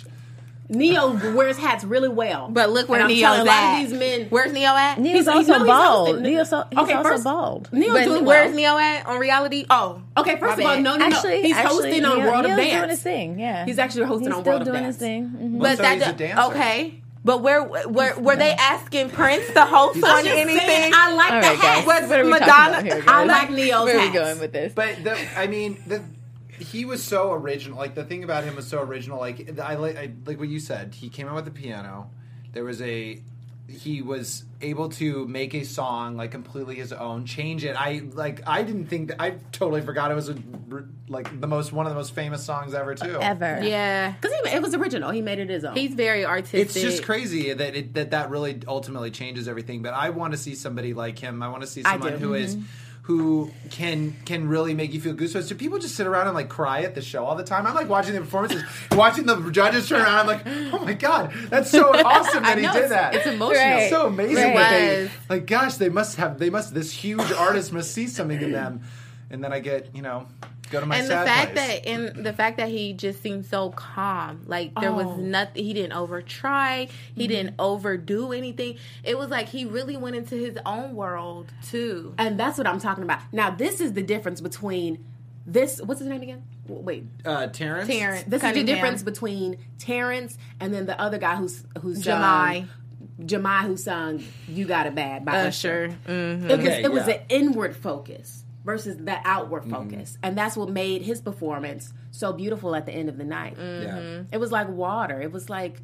Neo wears hats really well. But look where And I'm Neo's telling a lot at. of these men. Where's Neo at? Neo's He's- also no, he's bald. hosting. Neo's, so, he's Okay, also first- bald. Neo's But doing where's well. Neo at on reality? Oh, Okay, first My of all, bad. no, no, Actually, no. He's actually, hosting on Neo, World Neo's of doing Dance. his thing. Yeah, He's actually hosting he's on still World of doing Dance. his thing. Mhm. but So that he's a do- dancer. okay. But where where were they asking Prince to host He's on I'm just anything? saying, I like All the right, guys. hats. Was What are we talking Madonna- about here, I guys? like Neo's Where are we hats. going with this? But the, I mean, the, he was so original. Like the thing about him was so original. Like I like, I, like what you said. He came out with the piano. There was a. He was able to make a song like completely his own, change it. I like. I didn't think that. I totally forgot it was a, like the most one of the most famous songs ever too. Ever. Yeah, Because it was original. He made it his own. he's very artistic. It's just crazy that it, that that really ultimately changes everything. But I want to see somebody like him. I want to see I someone do. who is who can can really make you feel goosebumps. Do people just sit around and like cry at the show all the time? I'm like watching the performances, watching the judges turn around. I'm like, oh my god, that's so awesome that I know, he did it's- that. it's emotional. Right. It's so amazing. Right. That they, Was. like, gosh, they must have. They must. This huge artist must see something in them. And then I get, you know, go to my and the sad fact place. that and the fact that he just seemed so calm, like there Oh. was nothing. He didn't over try. He didn't overdo anything. It was like he really went into his own world too. And that's what I'm talking about. Now, this is the difference between this. What's his name again? W- Wait. uh, Terrence. Terrence, This is Cunningham. the difference between Terrence and then the other guy who's who's Jamai. um, Jamai who sung "You Got It Bad" by Usher. Usher. Mm-hmm. It was Okay, it was yeah. an inward focus versus the outward Mm-hmm. focus, and that's what made his performance so beautiful at the end of the night. Yeah. It was like water. It was like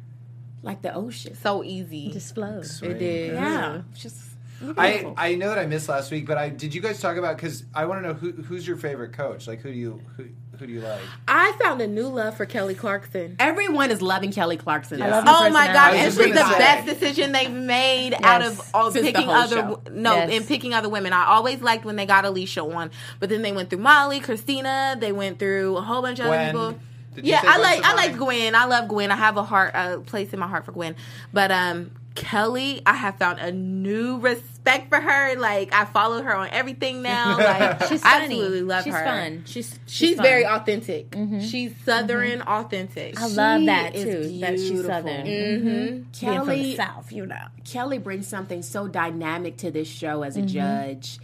like the ocean. So easy. Just flows. It did. Yeah, it's just I, beautiful. I know that I missed last week, but I did you guys talk about because I want to know who who's your favorite coach? Like who do you who, who do you like? I found a new love for Kelly Clarkson. Everyone is loving Kelly Clarkson. I love her Oh my personality. god! I was And just this is the gonna say. best decision they've made out Yes. of all Since the picking whole other show. no Yes. and picking other women. I always liked when they got Alicia on, but then they went through Molly, Christina. They went through a whole bunch of Gwen. other people. Did you Yeah, say I Gwen like I Stefani? like Gwen. I love Gwen. I have a heart a place in my heart for Gwen. But um Kelly, I have found a new respect for her. Like I follow her on everything now. Like She's I funny. absolutely love she's her. fun. She's she's, She's fun. very authentic. She's Southern authentic. I love She that is too. That she's beautiful. southern. Mm-hmm. Being from the Kelly south, you know. Kelly brings something so dynamic to this show as a Mm-hmm. judge,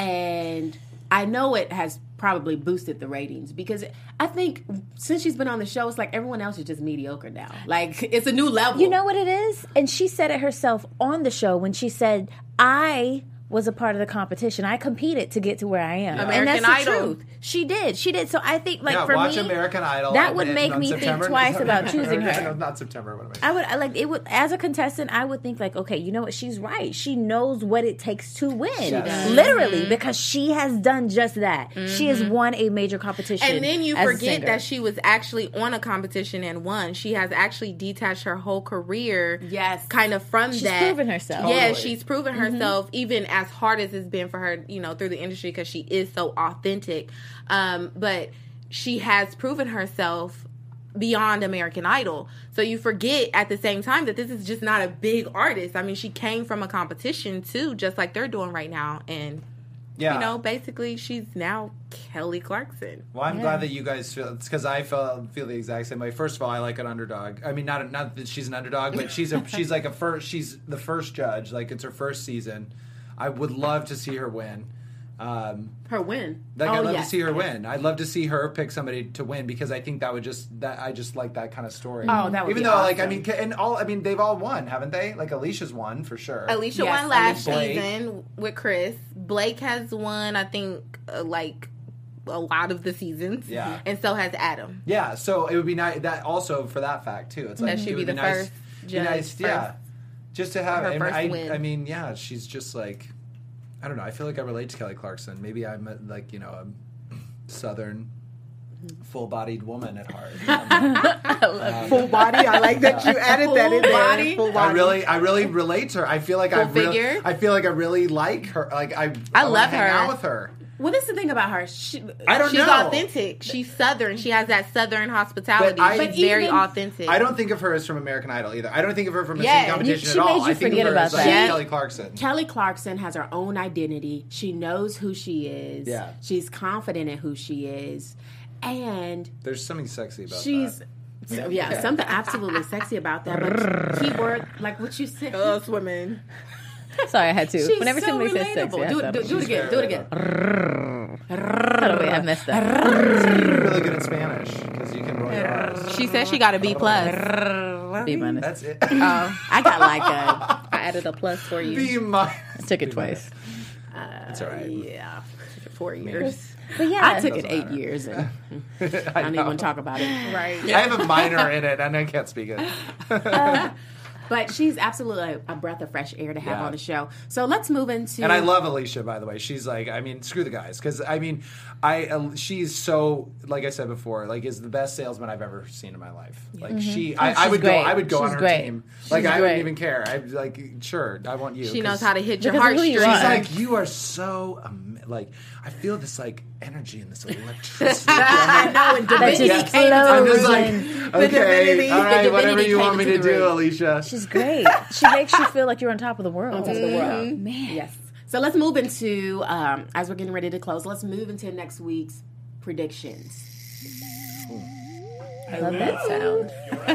and I know it has probably boosted the ratings because I think since she's been on the show, it's like everyone else is just mediocre now. Like it's a new level. You know what it is? And she said it herself on the show when she said, I was a part of the competition. I competed to get to where I am. American and that's the Idol. truth. She did. She did. So I think, like, yeah, for watch me, American Idol. that and- would and make on me September- think twice about choosing her. No, not September. What am I would I like it would as a contestant. I would think like, okay, you know what? She's right. She knows what it takes to win, Yes. literally, Mm-hmm. because she has done just that. She has won a major competition, And then you as a forget singer. that she was actually on a competition and won. She has actually detached her whole career, Yes. kind of from She's that. proven herself. Yeah, Totally. she's proven herself, even as hard as it's been for her, you know, through the industry because she is so authentic. Um, but she has proven herself beyond American Idol. So you forget at the same time that this is just not a big artist. I mean, she came from a competition too, just like they're doing right now. And, Yeah. you know, basically she's now Kelly Clarkson. Well, I'm glad that you guys feel it's because I feel feel the exact same way. First of all, I like an underdog. I mean, not not that she's an underdog, but she's a she's like a first. She's the first judge. Like it's her first season. I would love to see her win. Um, Her win. like oh, I'd love yes. to see her win. I'd love to see her pick somebody to win because I think that would just that I just like that kind of story. Oh, that would even be though like I awesome. mean ca- and all I mean they've all won, haven't they? Like Alicia's won for sure. Alicia Yes, won last Blake. season with Chris. Blake has won, I think, uh, like a lot of the seasons. Yeah. And so has Adam. Yeah, so it would be nice that also for that fact too. It's like That should it would be the nice, first be judge, nice, yeah, first- just to have. her And first I, win. I mean, yeah, she's just like, I don't know. I feel like I relate to Kelly Clarkson. Maybe I'm a, like you know a southern, full-bodied woman at heart. Um, Full body. I like that you added that in there. body. Full I body. really, I really relate to her. I feel like I Full really, figure? I feel like I really like her. Like I, I wanna love hang her. out with her. Well, this is the thing about her. She, I don't She's know. authentic. She's Southern. She has that Southern hospitality. But I- She's But very even- authentic. I don't think of her as from American Idol either. I don't think of her from a Yeah, singing competition she at all. made you I think forget of her about as like that. Kelly Clarkson. Kelly Clarkson has her own identity. She knows who she is. Yeah. She's confident in who she is. And There's something sexy about she's, that. so, yeah, something absolutely sexy about that. But keyword, like what you said. Oh, swimming. Sorry, I had to. She's Whenever so somebody says sexy, relatable. I Do, thought do, it do it was- again. Do it again. Oh, wait, I messed up. You're really good at Spanish because you can roll your R's. She said she got a B plus. B minus. That's it. Oh, I got like a. I added a plus for you. B minus. I took it twice. That's all right. Yeah. Four years. But yeah, I took it eight matter. years. And I I don't even know. want to talk about it. Right. I have a minor in it and I can't speak it. But she's absolutely a breath of fresh air to have Yeah. on the show. So let's move into. And I love Alicia, by the way. She's like, I mean, screw the guys, because I mean, I uh, she's so like I said before, like is the best salesman I've ever seen in my life. Like she, I, I she's would great. go, I would go She's on her great. team. Like She's I wouldn't great. even care. I'd be like, sure, I want you. She knows 'cause how to hit your Because of who you heartstrings. are. She's like, you are so um, like I feel this like energy and this electricity. I'm like, know, and that divinity just came into I'm just flows like, in. okay, divinity- all the right, whatever divinity you came want me to into the do, room. Alicia. She's great. She makes you feel like you're on top of the world. On top of the world. Yeah. Man. Yes. So let's move into, um, as we're getting ready to close, let's move into next week's predictions. I love that sound.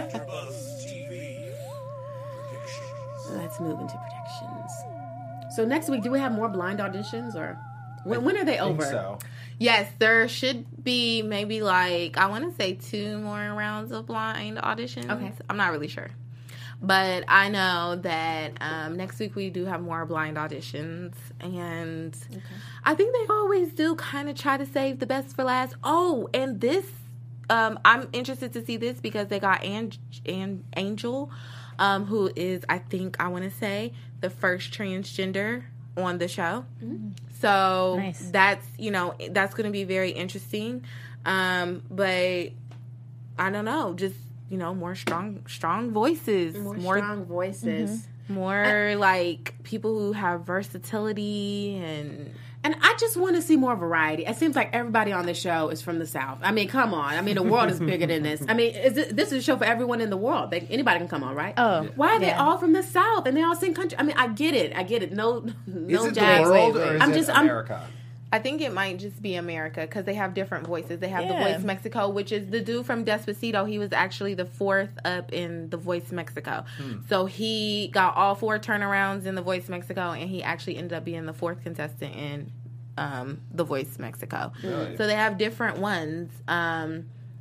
Let's move into predictions. So next week, do we have more blind auditions or when, when are they I think over? so. Yes, there should be maybe like I want to say two more rounds of blind auditions. Okay. I'm not really sure, but I know that um, next week we do have more blind auditions, and I think they always do kind of try to save the best for last. Oh, and this, um, I'm interested to see this because they got An- An- Angel, um, who is I think I want to say the first transgender on the show. So Nice. that's, you know, that's going to be very interesting. Um, but I don't know, just, you know, more strong, strong voices, More, more, strong voices. more like people who have versatility and And I just want to see more variety. It seems like everybody on this show is from the South. I mean, come on. I mean, the world is bigger than this. I mean, is it, this is a show for everyone in the world. They, anybody can come on, right? Oh, Why are they yeah. all from the South and they all sing country? I mean, I get it. I get it. No, no Is it jazz. the world Wait, wait. or is I'm it just, I'm, America? I think it might just be America because they have different voices. They have Yeah. The Voice Mexico, which is the dude from Despacito. He was actually the fourth up in The Voice Mexico. So he got all four turnarounds in The Voice Mexico, and he actually ended up being the fourth contestant in um, The Voice Mexico. Really? So they have different ones. Um,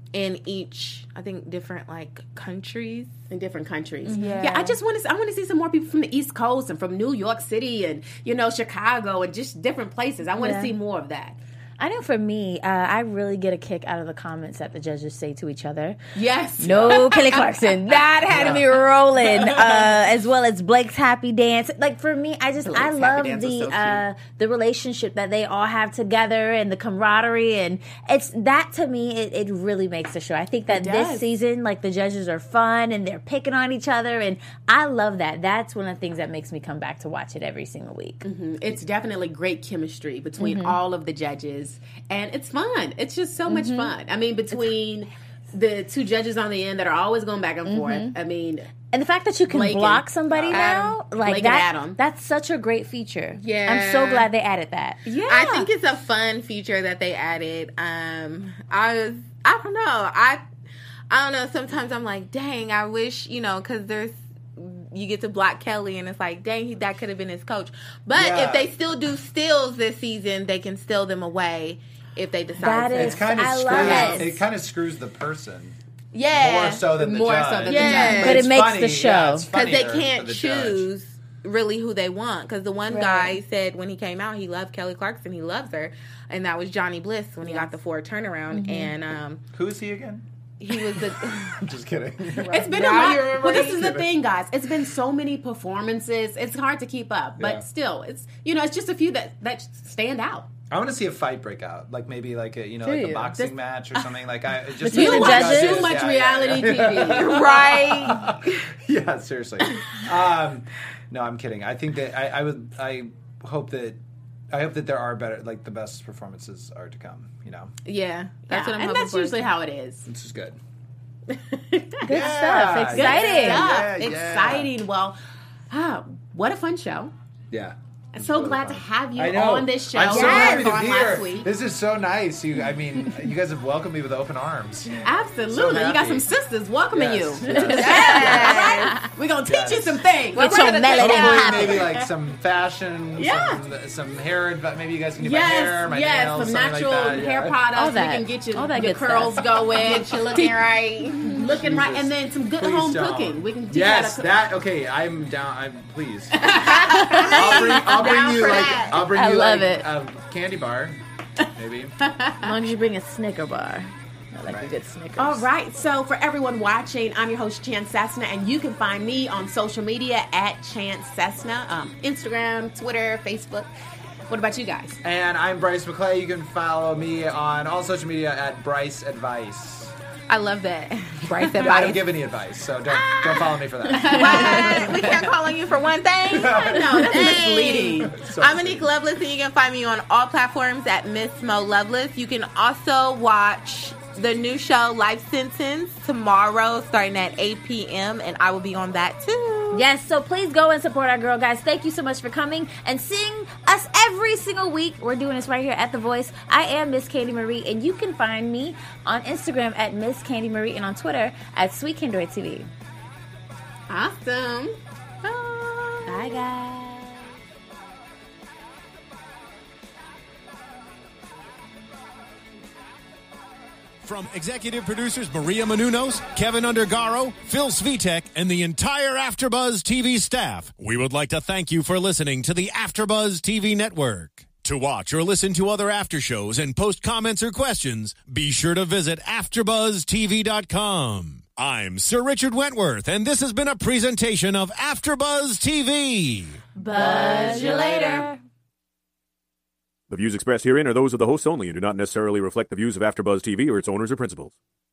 in each, I think, different like countries. In different countries. Yeah. yeah, I just want to. I want to see some more people from the East Coast and from New York City and you know Chicago and just different places. I want to Yeah. see more of that. I know for me, uh, I really get a kick out of the comments that the judges say to each other. Yes. No Kelly Clarkson. That had me rolling. Uh, as well as Blake's happy dance. Like for me, I just Blake's I happy love dance was the so cute. uh, the relationship that they all have together and the camaraderie, and it's that to me it, it really makes the show. I think that It this does. season, like the judges are fun and they're picking on each other, and I love that. That's one of the things that makes me come back to watch it every single week. Mm-hmm. It's definitely great chemistry between Mm-hmm. all of the judges, and it's fun. It's just so Mm-hmm. much fun. I mean, between the two judges on the end that are always going back and Mm-hmm. forth. I mean, And the fact that you can Blake and block somebody now, Adam. like Blake and that, Adam. that's such a great feature. Yeah. I'm so glad they added that. yeah, I think it's a fun feature that they added. Um, I was, I don't know, I, I don't know. Sometimes I'm like, dang, I wish, you know, because there's, you get to block Kelly, and it's like, dang, he, that could have been his coach. But Yeah. if they still do steals this season, they can steal them away if they decide That to. is- It's kind of I screws. love it. It kind of screws the person yeah, more so than the More so judge. than the Yeah. judge. But it it's makes funny, the show. yeah, it's because they funnier can't for the judge. choose really who they want. Because the one Right. guy said when he came out, he loved Kelly Clarkson, he loves her, and that was Johnny Bliss when he got the Ford turnaround, Mm-hmm. and um, Who is he again? he was the. I'm just kidding. It's been Now a lot. you remember Well, this it? is the thing, guys. It's been so many performances. It's hard to keep up, but Yeah. still, it's you know, it's just a few that that stand out. I want to see a fight break out, like maybe like a you know like a you? boxing This- match or something. Like I just Between You the watch judges? too much Yeah, yeah, reality yeah. T V. right. Yeah, seriously. Um, no, I'm kidding. I think that I, I would. I hope that. I hope that there are better, like the best performances are to come. You know, Yeah, that's Yeah, what I'm and hoping that's for. usually how it is. this is good. Good Yeah, stuff. Exciting. yeah, yeah. Exciting. Well, ah, what a fun show. Yeah. I'm so glad to have you I know. on this show. I'm so Yes. happy to On be last here. week. This is so nice. You, I mean, you guys have welcomed me with open arms. Absolutely. So you got happy. some sisters welcoming Yes, you. yes. Yeah. All right? We're going to teach Yes. you some things. Get We're your gonna melody take- poppin'. Hopefully, maybe like some fashion, Yeah. some, some hair. adv- Maybe you guys can do my Yes, hair, my yes, nails, some something natural like that. hair yeah. products. All that. We can get you All that your good curls stuff. going. Get you looking right. Looking right, and then some good Please home don't. cooking. We can teach Yes, you how to that. Okay, I'm down. I'm please. I'll bring. I'll bring Down you for like. that. I'll bring I you love like it. a candy bar, maybe. As long as you bring a Snicker bar. I like a Right. good Snickers. All right. So for everyone watching, I'm your host Chance Cessna, and you can find me on social media at Chance Cessna, um, Instagram, Twitter, Facebook. What about you guys? And I'm Bryce McClay. You can follow me on all social media at Bryce Advice. I love that. Bryce I don't advice. give any advice, so don't don't follow me for that. What? We can't call on you for one thing. No, that's Dang. misleading. So I'm Monique Loveless, and you can find me on all platforms at Miss Mo Loveless. You can also watch the new show Life Sentence tomorrow, starting at eight p.m., and I will be on that too. Yes, so please go and support our girl, guys. Thank you so much for coming and seeing us every single week. We're doing this right here at The Voice. I am Miss Candy Marie, and you can find me on Instagram at Miss Candy Marie and on Twitter at Sweet Kindred T V. Awesome. Bye, guys. From executive producers Maria Menounos, Kevin Undergaro, Phil Svitek, and the entire AfterBuzz T V staff, we would like to thank you for listening to the AfterBuzz T V network. To watch or listen to other after shows and post comments or questions, be sure to visit after buzz T V dot com. I'm Sir Richard Wentworth, and this has been a presentation of AfterBuzz T V. Buzz you later. The views expressed herein are those of the hosts only and do not necessarily reflect the views of AfterBuzz T V or its owners or principals.